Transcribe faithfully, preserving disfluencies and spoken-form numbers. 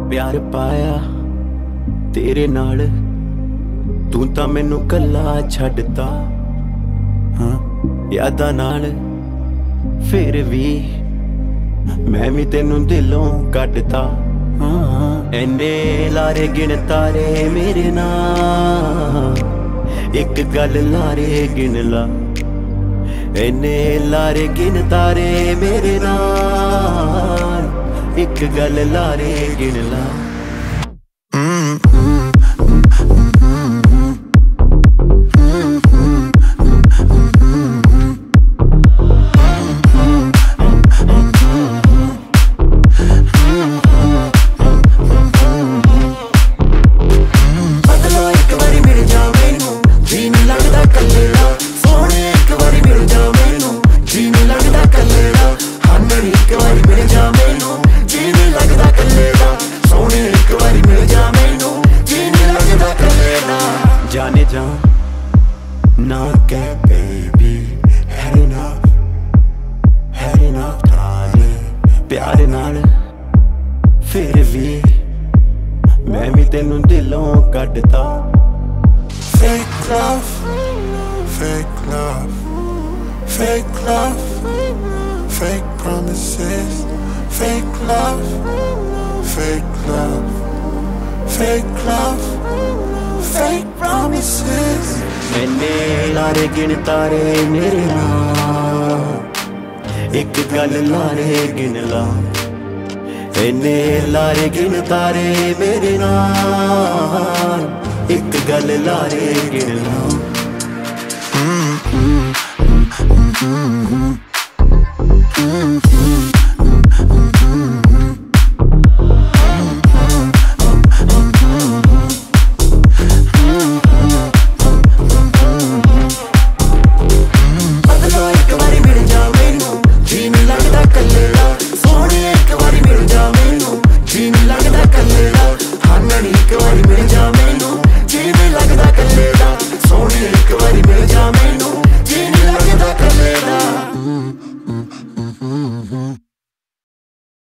प्यार पाया तेरे नाल, तू तां मैनू कल्ला छड्डता। हाँ यादां नाल फिर भी मैं भी तेनू दिलों कड्डता। हाँ इन्ने लारे गिन तारे मेरे नाल, एक गल लारे गिन ला। इन्ने लारे गिन तारे मेरे नाल, एक गल लारे गिन ला। जाने जा ना कह baby, had enough, had enough ताने प्यार नाल फिर भी मैं भी तेनू दिलों कड्डता। Fake love, fake love, fake love, fake promises, fake love, fake love, fake love, fake promises. इन्ने लारे गिन तारे मेरे नाल, एक गल लारे गिन ला। इन्ने लारे गिन तारे मेरे नाल, एक गल लारे गिन ला। Mm-hmm. Mm-hmm. Mm-hmm.